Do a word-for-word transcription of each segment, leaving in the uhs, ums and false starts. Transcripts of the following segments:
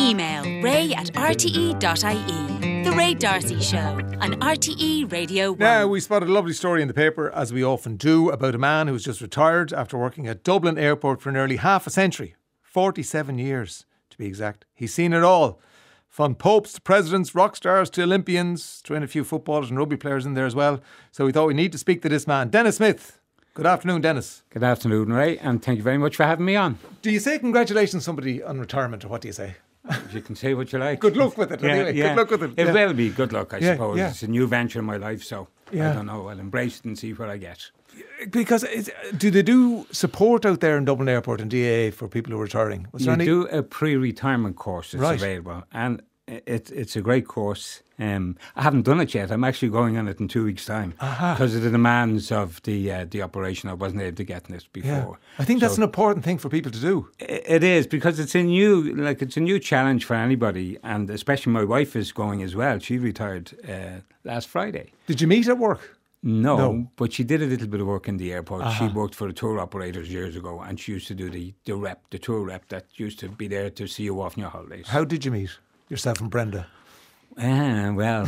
Email ray at r t e dot i e. The Ray D'Arcy Show on R T E Radio one. Now, we spotted a lovely story in the paper, as we often do, about a man who was just retired after working at Dublin Airport for nearly half a century. forty-seven years, to be exact. He's seen it all. From popes to presidents, rock stars to Olympians, throw in a few footballers and rugby players in there as well. So we thought we need to speak to this man, Dennis Smith. Good afternoon, Dennis. Good afternoon, Ray, and thank you very much for having me on. Do you say congratulations to somebody on returnement, or what do you say? You can say what you like. Good luck with it, yeah, anyway. Yeah. Good luck with it. It yeah. will be good luck, I yeah, suppose. Yeah. It's a new venture in my life, so yeah. I don't know. I'll embrace it and see what I get. Because it's, do they do support out there in Dublin Airport and D A A for people who are retiring? Was you any... do a pre-retirement course that's right. available, and it, it's a great course. Um, I haven't done it yet. I'm actually going on it in two weeks' time because of the demands of the uh, the operation. I wasn't able to get in it before. Yeah. I think that's so, an important thing for people to do. It is, because it's a new like it's a new challenge for anybody, and especially my wife is going as well. She retired uh, last Friday. Did you meet at work? No, no, but she did a little bit of work in the airport. Uh-huh. She worked for the tour operators years ago, and she used to do the, the rep, the tour rep that used to be there to see you off on your holidays. How did you meet yourself and Brenda? Ah, well,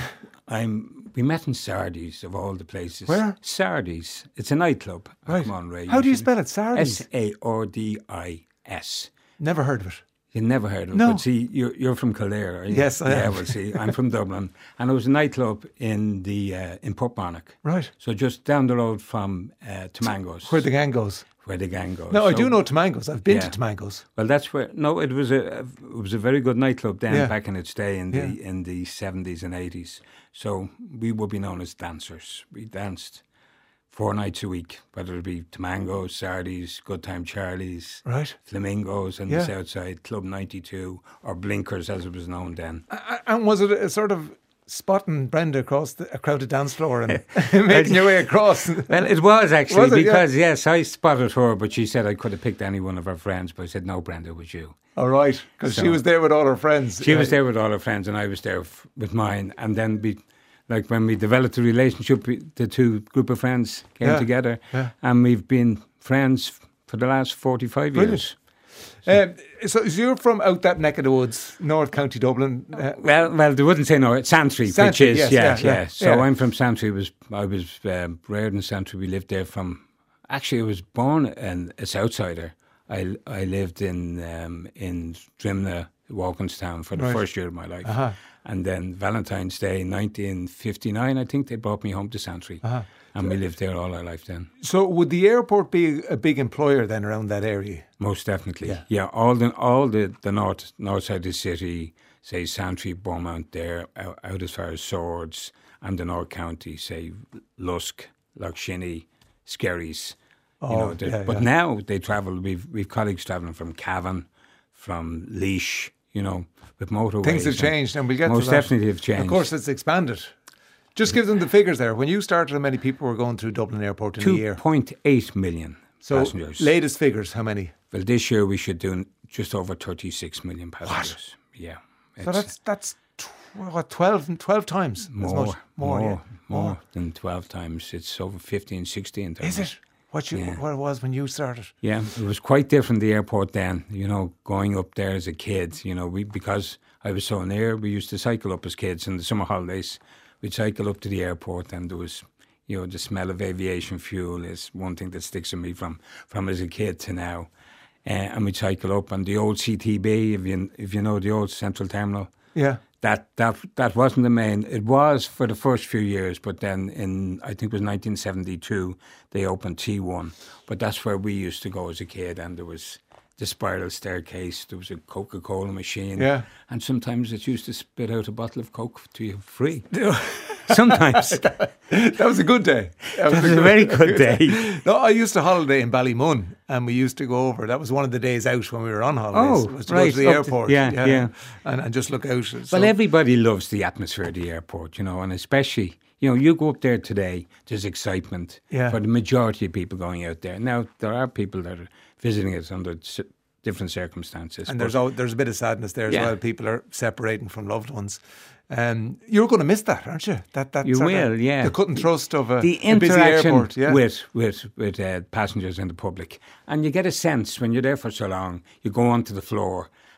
I'm. We met in Sardi's, of all the places. Where? Sardi's. It's a nightclub. Right. Oh, come on, Ray. How do you spell it? Sardi's? S A R D I S. Never heard of it. You never heard of it. No. But see, you're, you're from Kildare, are you? Yes, I yeah, am. well, see, I'm from Dublin. And it was a nightclub in the uh, in Portmarnock. Right. So just down the road from uh, Tamangos. Where the gang goes. Where the gang goes. No, so, I do know Tamangos. I've been yeah. to Tamangos. Well, that's where. No, it was a it was a very good nightclub then, yeah. back in its day in the yeah. in the seventies and eighties. So we would be known as dancers. We danced four nights a week, whether it be Tamangos, Sardi's, Good Time Charlie's, right. Flamingos on yeah. the south side, Club ninety-two, or Blinkers as it was known then. Uh, and was it a sort of spotting Brenda across the, a crowded dance floor and making your way across? Well, it was actually, was it? because, yeah. yes, I spotted her, but she said I could have picked any one of her friends, but I said, no, Brenda, it was you. All right, because so, she was there with all her friends. She uh, was there with all her friends, and I was there f- with mine. And then, we, like, when we developed a relationship, we, the two group of friends came yeah. together, yeah. and we've been friends for the last forty-five Brilliant. years. So, um, so, so you're from out that neck of the woods, North County Dublin. Uh, well, well, they wouldn't say North Santry, Santry, which is yes, yeah, yeah, yeah. yeah. So yeah. I'm from Santry. Was I was um, reared in Santry. We lived there from. Actually, I was born an, a Southsider. I I lived in um, in Drimna, Walkinstown for the right. first year of my life, uh-huh. and then Valentine's Day, nineteen fifty-nine, I think they brought me home to Santry. Uh-huh. And we lived there all our life then. So would the airport be a big employer then around that area? Most definitely. Yeah, yeah all the all the, the north north side of the city, say Santry, Beaumont there, out, out as far as Swords, and the North County, say Lusk, Lough Skerries. Oh, you know, yeah, but yeah. now they travel, we've we've colleagues travelling from Cavan, from Laois, you know, with motorways. Things have changed and we'll get most to that. Most definitely have changed. Of course, it's expanded. Just give them the figures there. When you started, how many people were going through Dublin Airport in a year? two point eight million so passengers. Latest figures, how many? Well, this year we should do just over thirty-six million passengers. What? Yeah. So that's that's tw- what, twelve, twelve times? More, as much? more, more, more, yeah. more than twelve times. It's over fifteen, sixteen times. Is it? What, you, yeah. what it was when you started? Yeah, it was quite different, the airport then, you know, going up there as a kid, you know, we because I was so near, we used to cycle up as kids in the summer holidays. We'd cycle up to the airport and there was, you know, the smell of aviation fuel is one thing that sticks with me from, from as a kid to now. Uh, and we'd cycle up and the old C T B, if you, if you know the old Central Terminal. Yeah. That, that that wasn't the main. It was for the first few years, but then in, I think it was nineteen seventy-two, they opened T one. But that's where we used to go as a kid, and there was the spiral staircase, there was a Coca-Cola machine. Yeah. And sometimes it used to spit out a bottle of Coke to you free. Sometimes. that, that was a good day. That was, that was a, a very good day. No, I used to holiday in Ballymun, and we used to go over. That was one of the days out when we were on holidays. Oh, was to right. go to the Up airport. To, yeah, yeah. yeah. And, and just look out. So. Well, everybody loves the atmosphere of the airport, you know, and especially, you know, you go up there today, there's excitement yeah. for the majority of people going out there. Now, there are people that are visiting it under different circumstances. And there's al- there's a bit of sadness there as yeah. well. People are separating from loved ones. Um, you're going to miss that, aren't you? That that you sort will, of, yeah. The cut and thrust of a, the a busy interaction airport, yeah. with with with uh, passengers and the public, and you get a sense when you're there for so long. You go onto the floor,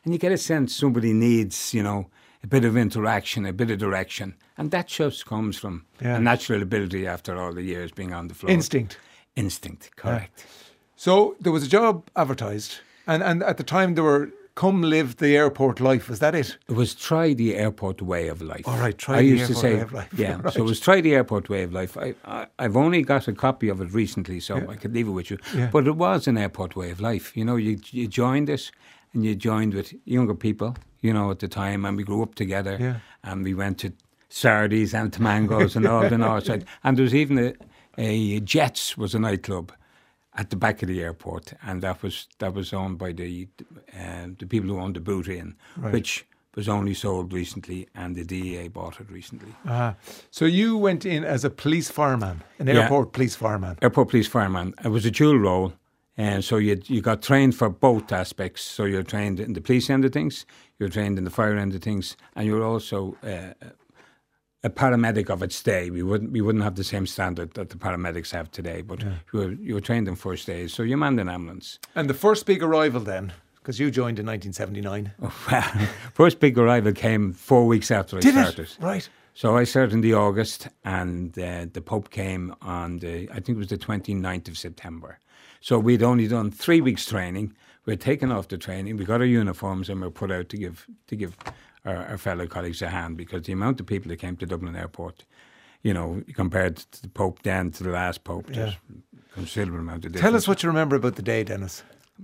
And you get a sense somebody needs, you know, a bit of interaction, a bit of direction. And that just comes from Yeah. a natural ability after all the years being on the floor. Instinct. Instinct, correct. So there was a job advertised, and, and at the time there were come live the airport life. Was that it? It was try the airport way of life. All right, try I the used to airport say, way of life. Yeah, Right. so it was try the airport way of life. I, I, I've only got a copy of it recently, so I could leave it with you. Yeah. But it was an airport way of life. You know, you, you joined it, and you joined with younger people, you know, at the time, and we grew up together, Yeah. and we went to Sardi's and Tamangos and all the north side. And there was even a, a Jets was a nightclub at the back of the airport, and that was that was owned by the uh, the people who owned the Boot Inn, Right. which was only sold recently, and the D E A bought it recently. Ah, so you went in as a police fireman, an Yeah. airport police fireman. Airport police fireman. It was a dual role, and so you you got trained for both aspects. So you're trained in the police end of things, you're trained in the fire end of things, and you're also uh, a paramedic of its day. We wouldn't we wouldn't have the same standard that the paramedics have today, but you were you were trained in first aid, so you manned an ambulance. And the first big arrival then, because you joined in nineteen seventy-nine. Well, first big arrival came four weeks after I Did started. it? Right. So I started in the August, and uh, the Pope came on the, I think it was the twenty-ninth of September. So we'd only done three weeks training. We'd taken off the training, we got our uniforms, and we were put out to give to give our, our fellow colleagues a hand, because the amount of people that came to Dublin Airport, you know, compared to the Pope then to the last Pope, there's a considerable amount of difference. Tell us what you remember about the day, Dennis.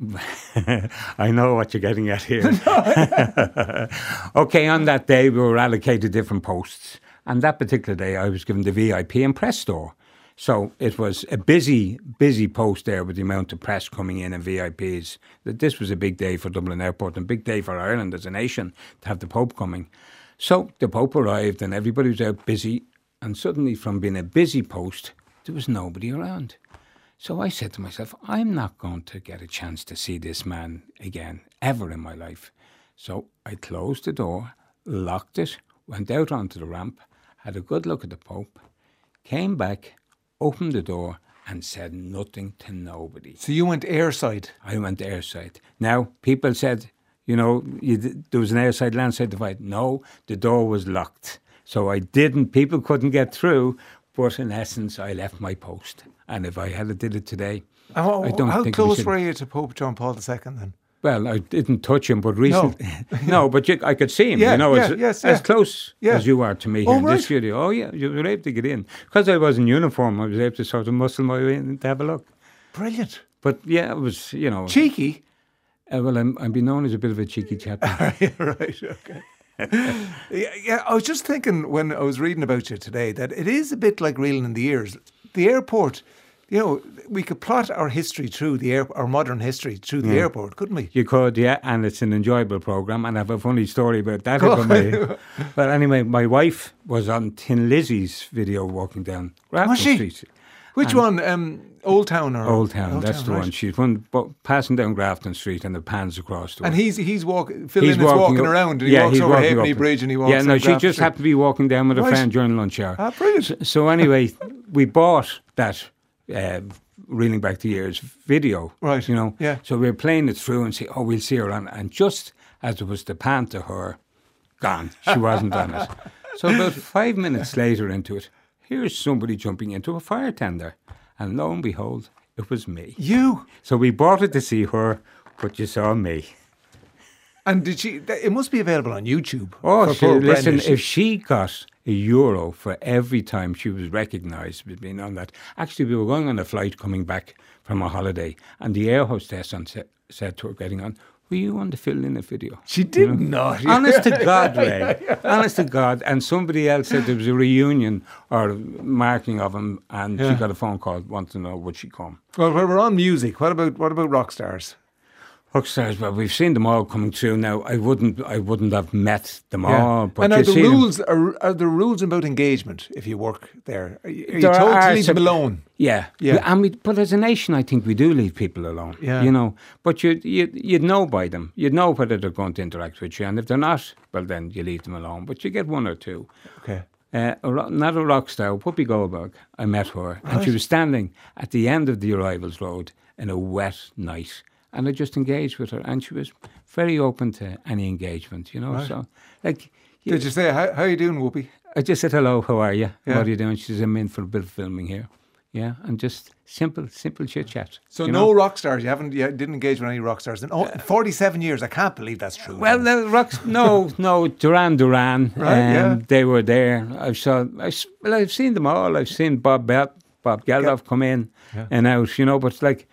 I know what you're getting at here. Okay, on that day we were allocated different posts, and that particular day I was given the V I P and press store. So it was a busy, busy post there with the amount of press coming in and V I Ps. That this was a big day for Dublin Airport and a big day for Ireland as a nation to have the Pope coming. So the Pope arrived and everybody was out busy, and suddenly from being a busy post, there was nobody around. So I said to myself, I'm not going to get a chance to see this man again, ever in my life. So I closed the door, locked it, went out onto the ramp, had a good look at the Pope, came back, opened the door and said nothing to nobody. So you went airside. I went airside. Now, people said, you know, you, there was an airside, landside divide. No, the door was locked. So I didn't, people couldn't get through, but in essence, I left my post. And if I had did it today, How, I don't how think we close should- were you to Pope John Paul the Second then? Well, I didn't touch him, but recently, no, but you, I could see him. Yeah, you know, yeah, as, yes, as yeah. close Yeah. as you are to me Oh, here in right. this studio. Oh yeah, you were able to get in because I was in uniform. I was able to sort of muscle my way in to have a look. Brilliant. But yeah, it was, you know. Cheeky. Uh, well, I'm I'm been known as a bit of a cheeky chap. Right, okay. yeah, yeah, I was just thinking when I was reading about you today that it is a bit like reeling in the ears. The airport, you know, we could plot our history through the air, our modern history through the airport, couldn't we? You could, yeah, and it's an enjoyable program. And I have a funny story about that. Go About my, but anyway, my wife was on Tin Lizzie's video walking down Grafton Was she? Street. Which one? Um, Old Town or Old Town, that's the right. one. She's one bu- passing down Grafton Street and the pans across to her. And he's he's walking. Phil He's Lynn is walking up- around. And he yeah, walks he's over walking Halfpenny up- Bridge and he walks. Yeah, no, up she Grafton just Street. happened to be walking down with a Right. friend during lunch hour. Ah, brilliant. So, so anyway, we bought that uh, reeling back the years video. Right, You know. yeah. So we were playing it through and say, oh, we'll see her on. And just as it was to pan to her, gone. She wasn't on it. So about five minutes later into it, here's somebody jumping into a fire tender, and lo and behold, it was me. You. So we bought it to see her, but you saw me. And did she? It must be available on YouTube. Oh, for she, poor listen, Brenda. if she got a euro for every time she was recognised with being on that. Actually, we were going on a flight coming back from a holiday, and the air hostess on sa- said to her getting on, were you on the Phil Lynott video? She did not. Honest to God, Ray. Honest to God. And somebody else said there was a reunion or marking of him, and Yeah. she got a phone call, wanted to know would she come. Well, we're on music. What about what about rock stars? Rockstars, well, we've seen them all coming through now. I wouldn't, I wouldn't have met them Yeah. all, but and are you the see them. rules are, are there rules about engagement if you work there? Are you, are you There told are to leave some- them alone? Yeah, Yeah. We- and we, but as a nation, I think we do leave people alone. Yeah. You know, but you you you'd know by them. You'd know whether they're going to interact with you, and if they're not, well, then you leave them alone. But you get one or two. Okay. Uh, a ro- not a rock star, Whoopi Goldberg. I met her, and she was standing at the end of the arrivals road in a wet night, and I just engaged with her, and she was very open to any engagement, you know. Right. So, like, Did you say, how, how are you doing, Whoopi? I just said, hello, how are you? Yeah. What are you doing? She said, I'm in for a bit of filming here. Yeah, and just simple, simple chit chat. So you no know? rock stars. You haven't, you didn't engage with any rock stars in oh, forty-seven years. I can't believe that's true. Well, the rocks, no, no, Duran Duran. Right, yeah. They were there. I saw, I, s- well, I've seen them all. I've seen Bob Bell, Bob Geldof come in Yeah. and out, you know, but it's like,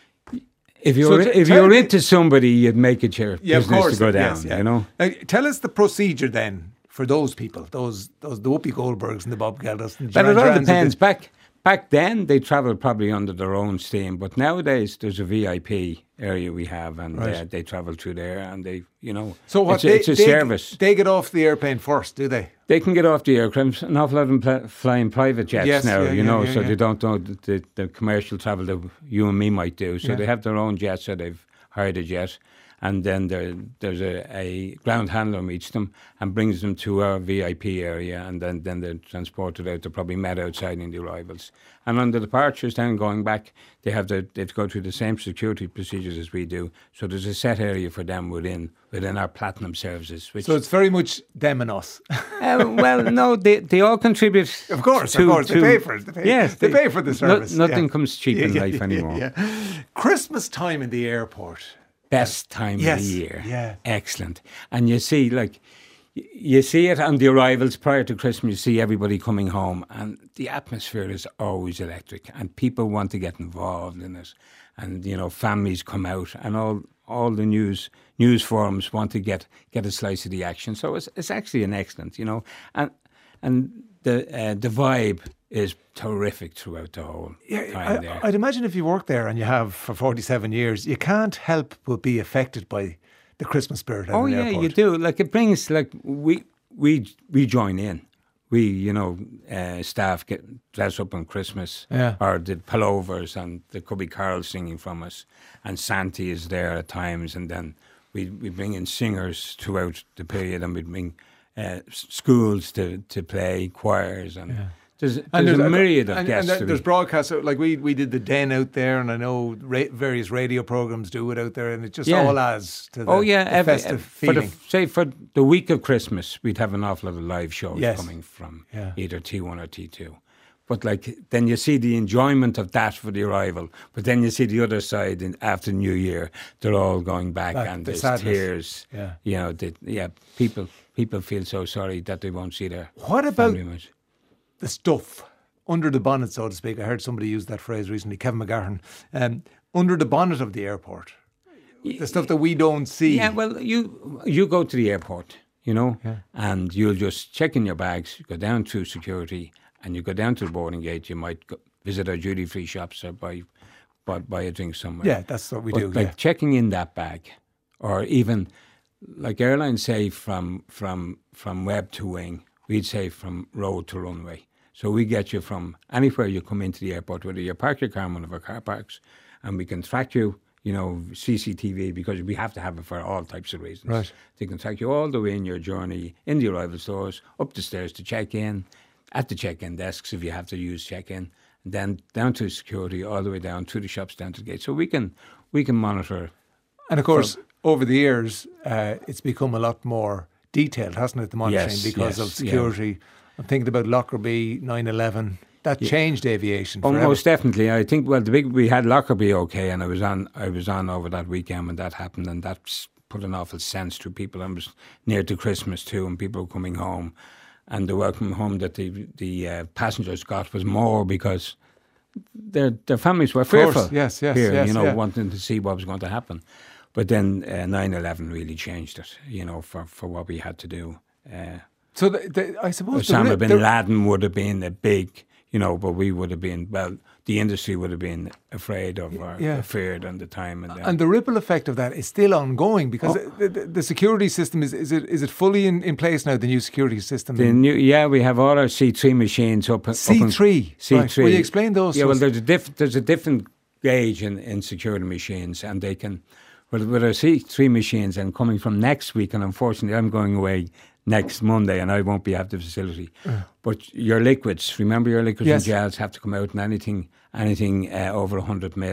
if you're, So t- if tell you're me- into somebody, you'd make it your yeah, of business course. to go down, yes, yeah. you know? Now, tell us the procedure then for those people, those those the Whoopi Goldbergs and the Bob Geldofs. And But Duran it all Durans and depends. the- Back back then, they travelled probably under their own steam, but nowadays there's a V I P area we have, and Right. uh, they travel through there, and they, you know, So what? it's, a, they, it's a they, service. They get off the airplane first, do they? They can get off the aircraft. An awful lot of them pl- flying private jets Yes, now, yeah, you yeah, know, yeah, so yeah. they don't know the, the, the commercial travel that you and me might do. So Yeah. they have their own jet, so they've hired a jet. And then there, there's a, a ground handler meets them and brings them to our V I P area, and then, then they're transported out. They're probably met outside in the arrivals. And on the departures, then going back, they have the, they have to go through the same security procedures as we do. So there's a set area for them within within our platinum services. Which, So it's very much them and us. uh, well, no, they they all contribute. Of course, to, of course, they to- pay for it. They pay, yes, they, pay for the service. No, nothing yeah. comes cheap in Yeah, life yeah, anymore. yeah. Christmas time in the airport. Best time Yes, of the year. yeah. Excellent. And you see, like, y- you see it on the arrivals prior to Christmas, you see everybody coming home, and the atmosphere is always electric, and people want to get involved in it. And, you know, families come out, and all all the news news forums want to get, get a slice of the action. So it's it's actually an excellent, you know. And and the uh, the vibe is terrific throughout the whole time I, there. I'd imagine if you work there and you have for forty-seven years, you can't help but be affected by the Christmas spirit. Oh in the yeah, airport. you do. Like it brings like we we we join in. We you know uh, staff get dress up on Christmas, Yeah. or the pullovers, and there could be carols singing from us, and Santa is there at times, and then we we bring in singers throughout the period, and we bring uh, s- schools to to play choirs and. There's, there's a myriad of and, guests. And to there's be- broadcasts like we we did the Den out there, and I know ra- various radio programs do it out there, and it just Yeah. all adds to the, oh yeah, the every- festive for the, feeling. say for the week of Christmas, we'd have an awful lot of live shows Yes. coming from Yeah. either T one or T two. But like then you see the enjoyment of that for the arrival, but then you see the other side in, after New Year, they're all going back, Back, and the there's sadness. tears. Yeah. You know, the, yeah, people people feel so sorry that they won't see their What about family much. the stuff under the bonnet, so to speak? I heard somebody use that phrase recently, Kevin McGahern. Um, under the bonnet of the airport, the stuff that we don't see. Yeah, well, you you go to the airport, you know, Yeah. and you'll just check in your bags, go down through security, and you go down to the boarding gate. You might go, visit our duty-free shops or buy, buy buy a drink somewhere. Yeah, that's what we But do. like yeah. checking in that bag, or even like airlines say from from from web to wing, we'd say from road to runway. So we get you from anywhere you come into the airport, whether you park your car in one of our car parks, and we can track you, you know, C C T V, because we have to have it for all types of reasons. Right. They can track you all the way in your journey, in the arrival stores, up the stairs to check in, at the check-in desks if you have to use check-in, and then down to security, all the way down through the shops, down to the gate. So we can we can monitor. And of course, over the years, uh, it's become a lot more detailed, hasn't it, the monitoring, Yes, because yes, of security. I'm thinking about Lockerbie, nine eleven. That changed aviation Oh, forever. most definitely. I think, well, the big, we had Lockerbie okay, and I was on I was on over that weekend when that happened, and that's put an awful sense to people. And it was near to Christmas too, and people were coming home, and the welcome home that the the uh, passengers got was more because their their families were course, fearful. yes, yes, here, yes, you know, yeah. wanting to see what was going to happen. But then uh, nine eleven really changed it, you know, for, for what we had to do. Uh, So the, the, I suppose the, Osama ri- bin the- Laden would have been a big, you know, but we would have been, well, the industry would have been afraid of or Yeah. feared on the time. And, then. and the ripple effect of that is still ongoing, because Oh. the, the, the security system is is it is it fully in, in place now? The new security system. the new, yeah, we have all our C three machines up. C up in- three. C Right. three. Will you explain those Yeah, to well, us? there's a, diff, there's a different gauge in, in security machines, and they can, well, with our C three machines, and coming from next week, and unfortunately I'm going away next Monday, and I won't be at the facility. But your liquids, remember your liquids Yes. and gels have to come out, and anything anything uh, over one hundred mil,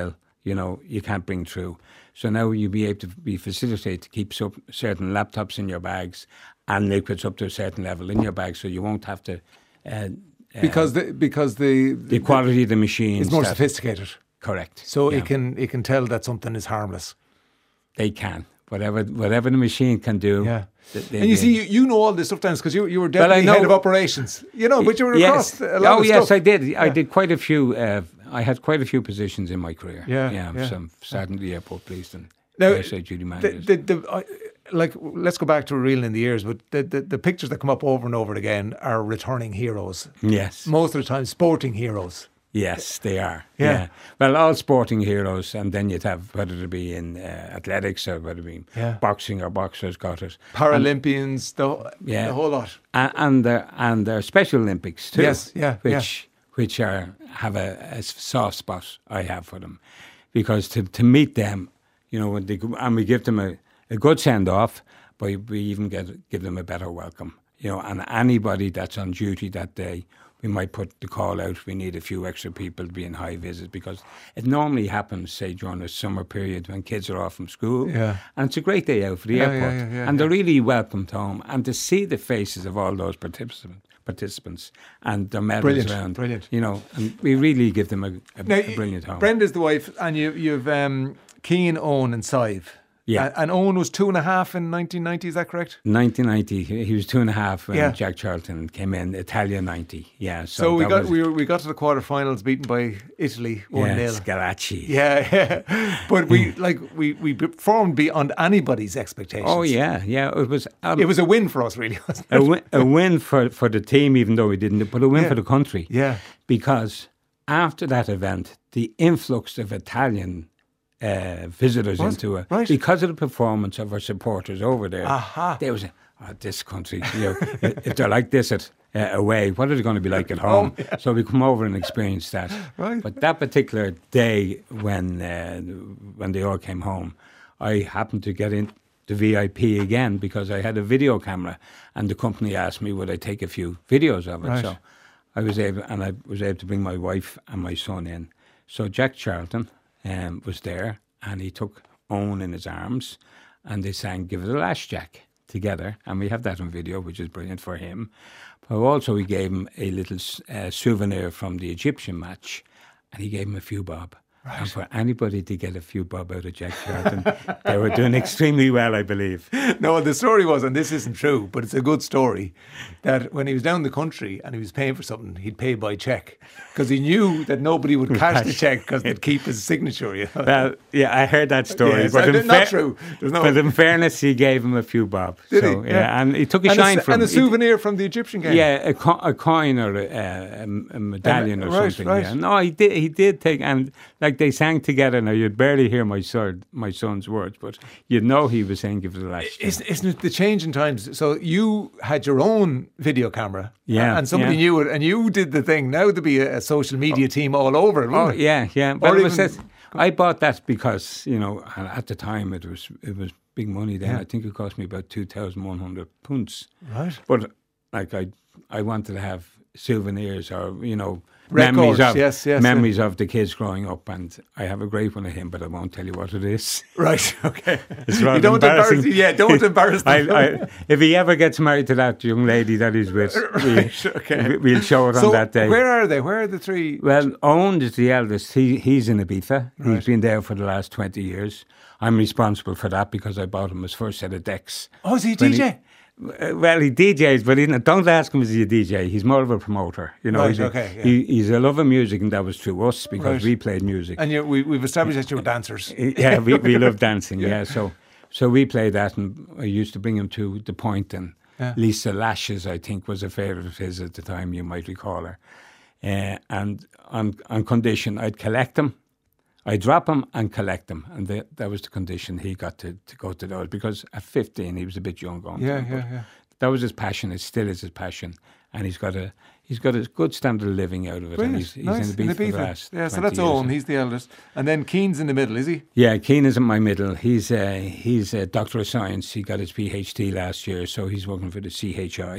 you know, you can't bring through. So now you'll be able to be facilitated to keep some, certain laptops in your bags and liquids up to a certain level in your bag, so you won't have to. Uh, because the because the the quality the, of the machine is more sophisticated. Correct. So yeah. it can it can tell that something is harmless. They can. Whatever whatever the machine can do. Yeah. They, they, and you see, you, you know all this stuff, Dan, because you, you were deputy well, head of operations. You know, but you were yes. across a lot oh, of yes, stuff. I did. Yeah. I did quite a few. Uh, I had quite a few positions in my career. Yeah. Yeah. yeah. So starting the airport police and now, airside duty managers. The, the, the, uh, like, let's go back to reeling in the years, but the, the, the pictures that come up over and over again are returning heroes. Yes. Most of the time, sporting heroes. Yes, they are. Yeah. yeah. Well, all sporting heroes, and then you'd have, whether it be in uh, athletics or whether it be yeah. boxing or boxers got it. Paralympians, and, the, yeah. the whole lot. And, and, the, and the Special Olympics too. Yes, yeah. Which, yeah. which are have a, a soft spot I have for them. Because to, to meet them, you know, when they, and we give them a, a good send-off, but we even get, give them a better welcome. You know, and anybody that's on duty that day, we might put the call out, we need a few extra people to be in high vis, because it normally happens, say, during the summer period when kids are off from school. Yeah. And it's a great day out for the yeah, airport. Yeah, yeah, yeah, and they're yeah. really welcomed home. And to see the faces of all those participants participants and their medals brilliant, around. Brilliant. You know, and we really give them a, a, now, a brilliant home. Brenda's the wife, and you, you've um, Keane, Owen, and Sive. Yeah. Uh, and Owen was two and a half in nineteen ninety, is that correct? nineteen ninety, he was two and a half when yeah. Jack Charlton came in, Italia ninety. Yeah. So, so we got was, we, were, we got to the quarterfinals, beaten by Italy one nil. Yeah, Scalacci. Yeah, yeah. But we like we, we performed beyond anybody's expectations. Oh yeah, yeah. It was um, it was a win for us, really, wasn't it? A win, a win for, for the team, even though we didn't, but a win yeah. for the country. Yeah. Because after that event, the influx of Italian Uh, visitors what? into it right. because of the performance of our supporters over there. Aha. There was a, oh, this country, you know, if they're like this at uh, away, what are they going to be like at home? Oh, yeah. So we come over and experience that. Right. But that particular day when uh, when they all came home, I happened to get in the V I P again because I had a video camera, and the company asked me would I take a few videos of it. Right. So I was able, and I was able to bring my wife and my son in. So Jack Charlton Um, was there, and he took Owen in his arms, and they sang "Give It a Lash, Jack" together, and we have that on video, which is brilliant for him. But also, we gave him a little uh, souvenir from the Egyptian match, and he gave him a few bob. Right. And for anybody to get a few bob out of Jack Charlton, they were doing extremely well, I believe. No, the story was, and this isn't true, but it's a good story, that when he was down in the country and he was paying for something, he'd pay by cheque because he knew that nobody would cash the cheque because they'd keep his signature. You know? Well, yeah, I heard that story. Yeah, but so in not fa- true. No but in fairness, he gave him a few bob. Did so, he? Yeah. Yeah. And he took a and shine a, from and him. a souvenir from the Egyptian game. Yeah, a, co- a coin or a, a, a medallion Um, or right, something. right. Yeah. No, he did. He did take, and like they sang together. Now you'd barely hear my son, my son's words, but you'd know he was saying "Give It a Lash." Isn't, isn't it the change in times? So you had your own video camera, Yeah, and somebody yeah. knew it, and you did the thing. Now there'd be a, a social media team all over it, wouldn't Oh it? yeah, yeah. But Or it was even- that, I bought that because you know at the time it was it was big money then. Yeah. I think it cost me about two thousand one hundred punts. Right. But like I, I wanted to have souvenirs or you know Records, memories of yes, yes, memories of the kids growing up, and I have a great one of him, but I won't tell you what it is. Right, okay. It's You rather don't embarrass, embarrassing. yeah, don't embarrass them. I, I, if he ever gets married to that young lady that he's with, we, Right, okay. we- we'll show it so on that day. where are they? Where are the three? Well, Owen is the eldest. He he's in Ibiza. Right. He's been there for the last twenty years. I'm responsible for that because I bought him his first set of decks. Oh, is he a When D J? he- Uh, well, he D Js, but he, don't ask him is he a D J. He's more of a promoter. You know, Right, he's, a, okay, yeah. he, he's a love of music, and that was through us because Right. we played music. And you, we, we've established that you were dancers. Yeah, we, we love dancing. Yeah, so so we played that, and I used to bring him to the Point, and Yeah. Lisa Lashes, I think, was a favourite of his at the time. You might recall her. Uh, and on on condition, I'd collect him, I'd drop him and collect him, and the, that was the condition he got to, to go to those. Because at fifteen, he was a bit young going. to Yeah, them, yeah, but yeah. That was his passion. It still is his passion, and he's got a he's got a good standard of living out of it. Brilliant. And he's, he's nice. in the beat for the Ibiza. last Yeah, so twenty that's years. Owen. He's the eldest. And then Keane's in the middle, is he? Yeah, Keane is in my middle. He's uh, he's a doctor of science. He got his PhD last year, so he's working for the C H I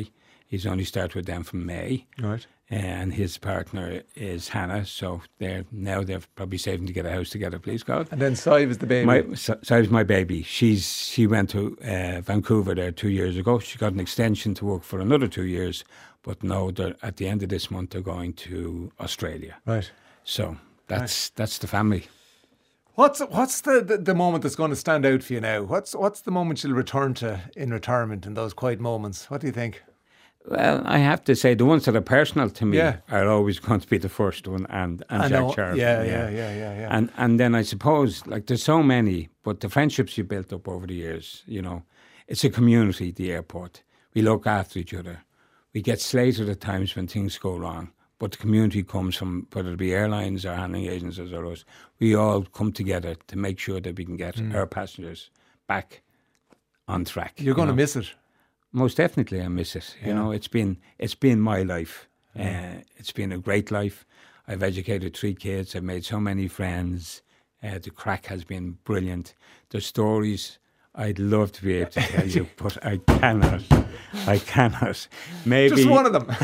He's only started with them from May. Right. And his partner is Hannah, so they're now they're probably saving to get a house together, please God. And then Sive is the baby. My Sive's my baby. She's she went to uh, Vancouver there two years ago. She got an extension to work for another two years, but no, at the end of this month they're going to Australia. Right. So that's right. that's the family. What's what's the, the, the moment that's going to stand out for you now? What's what's the moment you'll return to in retirement, in those quiet moments? What do you think? Well, I have to say the ones that are personal to me yeah. are always going to be the first one, and, and I Jack know. Charlton. Yeah, yeah, yeah, yeah, yeah. And and then I suppose like there's so many, but the friendships you built up over the years, you know, it's a community. The airport, we look after each other. We get slated at times when things go wrong, but the community comes from whether it be airlines or handling agencies or us. We all come together to make sure that we can get mm. our passengers back on track. You're you going know? to miss it. Most definitely, I miss it. You yeah. know, it's been it's been my life. Yeah. Uh, it's been a great life. I've educated three kids. I've made so many friends. Uh, the crack has been brilliant. The stories I'd love to be able to tell you, but I cannot. I cannot. Maybe just one of them.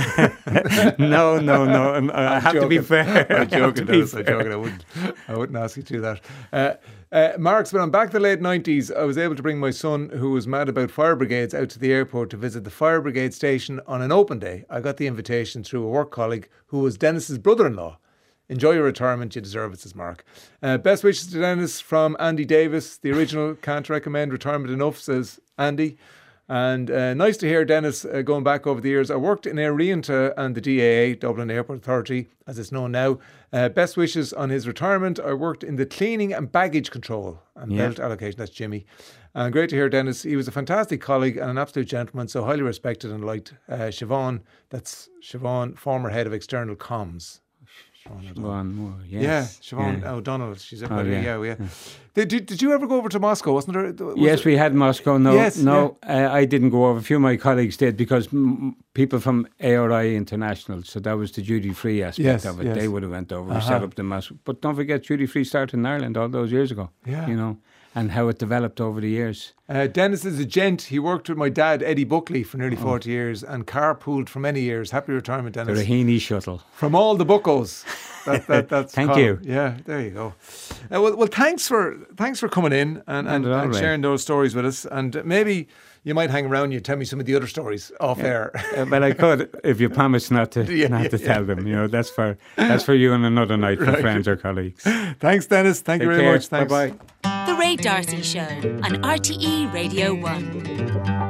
no, no, no. I'm, I I'm have joking. to be fair. I'm joking. I'm joking. I wouldn't. I wouldn't ask you to do that. Uh, uh, Mark's been on back to the late nineties. I was able to bring my son, who was mad about fire brigades, out to the airport to visit the fire brigade station on an open day. I got the invitation through a work colleague who was Dennis's brother-in-law. Enjoy your retirement, you deserve it, says Mark. Uh, best wishes to Dennis from Andy Davis. The original can't recommend retirement enough, says Andy. And uh, nice to hear Dennis uh, going back over the years. I worked in Air Rianta and the D A A, Dublin Airport Authority, as it's known now. Uh, best wishes on his retirement. I worked in the cleaning and baggage control and yeah. belt allocation. That's Jimmy. And great to hear Dennis. He was a fantastic colleague and an absolute gentleman, so highly respected and liked. Uh, Siobhan, that's Siobhan, former head of external comms. Siobhan Moore, yes. Yeah, Siobhan yeah. O'Donnell. She's up oh, yeah. yeah. yeah, yeah. Did, did Did you ever go over to Moscow? Wasn't there? Was yes, it? we had Moscow. No, yes, no, yeah. uh, I didn't go over. A few of my colleagues did because m- people from A R I International, so that was the duty free aspect yes, of it. Yes. They would have went over. Uh-huh. We set up the Moscow, but don't forget duty free started in Ireland all those years ago. Yeah, you know. And how it developed over the years. Uh, Dennis is a gent. He worked with my dad, Eddie Buckley, for nearly forty oh. years and carpooled for many years. Happy retirement, Dennis. The Raheny shuttle. From all the buckos. That, that, that's Thank Colin. you. Yeah, there you go. Uh, well, well, thanks for thanks for coming in and, and, and, and sharing those stories with us. And maybe you might hang around and tell me some of the other stories off yeah. air. uh, but I could, if you promise not to yeah, not yeah, to yeah. tell them. You know, that's for that's for you and another night for right. friends or colleagues. Thanks, Dennis. Thank Take you very care. much. Thanks. Bye bye. The Ray D'Arcy Show on R T E Radio one.